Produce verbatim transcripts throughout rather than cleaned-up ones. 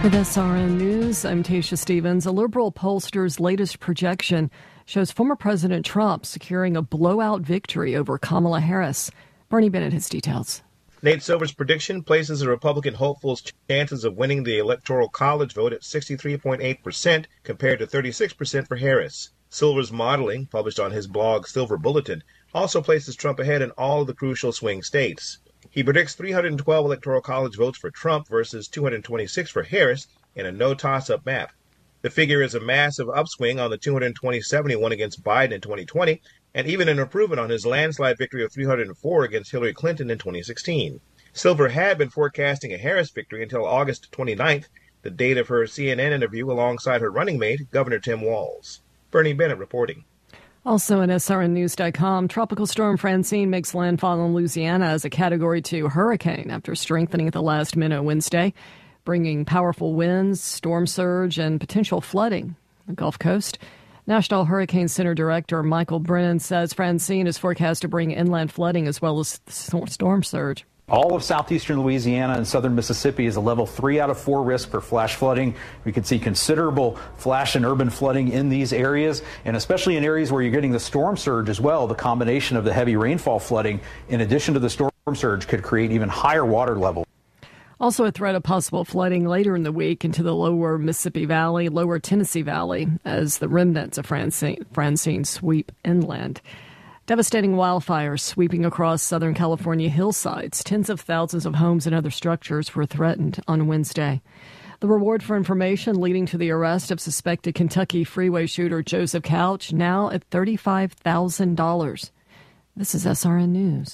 With S R N News, I'm Tasha Stevens. A liberal pollster's latest projection shows former President Trump securing a blowout victory over Kamala Harris. Bernie Bennett has details. Nate Silver's prediction places the Republican hopeful's chances of winning the Electoral College vote at sixty-three point eight percent compared to thirty-six percent for Harris. Silver's modeling, published on his blog Silver Bulletin, also places Trump ahead in all of the crucial swing states. He predicts three hundred twelve Electoral College votes for Trump versus two hundred twenty-six for Harris in a no-toss-up map. The figure is a massive upswing on the two hundred twenty-seven he won against Biden in twenty twenty, and even an improvement on his landslide victory of three hundred four against Hillary Clinton in twenty sixteen. Silver had been forecasting a Harris victory until August twenty-ninth, the date of her C N N interview alongside her running mate, Governor Tim Walz. Bernie Bennett reporting. Also at S R N News dot com, Tropical Storm Francine makes landfall in Louisiana as a Category two hurricane after strengthening at the last minute Wednesday, bringing powerful winds, storm surge, and potential flooding on the Gulf Coast. National Hurricane Center Director Michael Brennan says Francine is forecast to bring inland flooding as well as storm surge. All of southeastern Louisiana and southern Mississippi is a level three out of four risk for flash flooding. We could see considerable flash and urban flooding in these areas, and especially in areas where you're getting the storm surge as well. The combination of the heavy rainfall flooding, in addition to the storm surge, could create even higher water levels. Also a threat of possible flooding later in the week into the lower Mississippi Valley, lower Tennessee Valley, as the remnants of Francine, Francine sweep inland. Devastating wildfires sweeping across Southern California hillsides. Tens of thousands of homes and other structures were threatened on Wednesday. The reward for information leading to the arrest of suspected Kentucky freeway shooter Joseph Couch now at thirty-five thousand dollars. This is S R N News.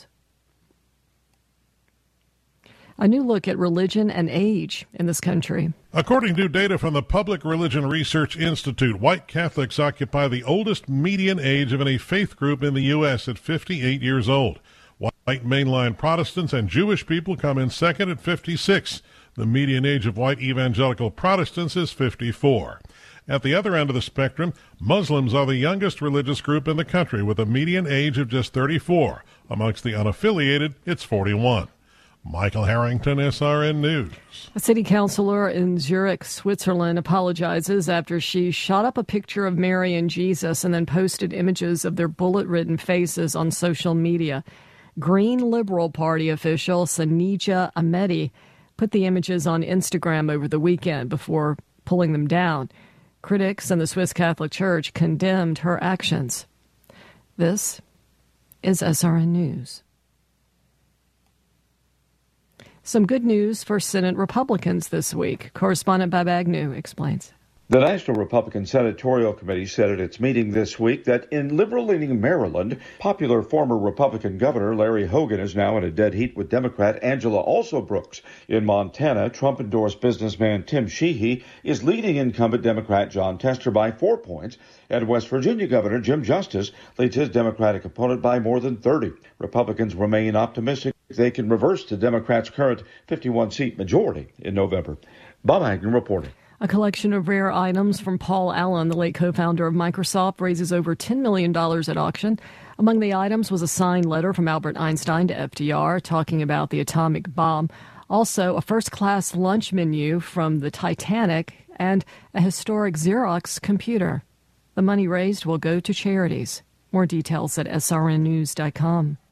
A new look at religion and age in this country. According to data from the Public Religion Research Institute, white Catholics occupy the oldest median age of any faith group in the U S at fifty-eight years old. White mainline Protestants and Jewish people come in second at fifty-six. The median age of white evangelical Protestants is fifty-four. At the other end of the spectrum, Muslims are the youngest religious group in the country with a median age of just thirty-four. Amongst the unaffiliated, it's forty-one. Michael Harrington, S R N News. A city councilor in Zurich, Switzerland, apologizes after she shot up a picture of Mary and Jesus and then posted images of their bullet-ridden faces on social media. Green Liberal Party official Sanija Ahmedi put the images on Instagram over the weekend before pulling them down. Critics in the Swiss Catholic Church condemned her actions. This is S R N News. Some good news for Senate Republicans this week. Correspondent Bob Agnew explains. The National Republican Senatorial Committee said at its meeting this week that in liberal-leaning Maryland, popular former Republican Governor Larry Hogan is now in a dead heat with Democrat Angela Alsobrooks. In Montana, Trump-endorsed businessman Tim Sheehy is leading incumbent Democrat John Tester by four points, and West Virginia Governor Jim Justice leads his Democratic opponent by more than thirty. Republicans remain optimistic they can reverse the Democrats' current fifty-one seat majority in November. Bob Agnew reporting. A collection of rare items from Paul Allen, the late co-founder of Microsoft, raises over ten million dollars at auction. Among the items was a signed letter from Albert Einstein to F D R talking about the atomic bomb. Also, a first-class lunch menu from the Titanic and a historic Xerox computer. The money raised will go to charities. More details at S R N News dot com.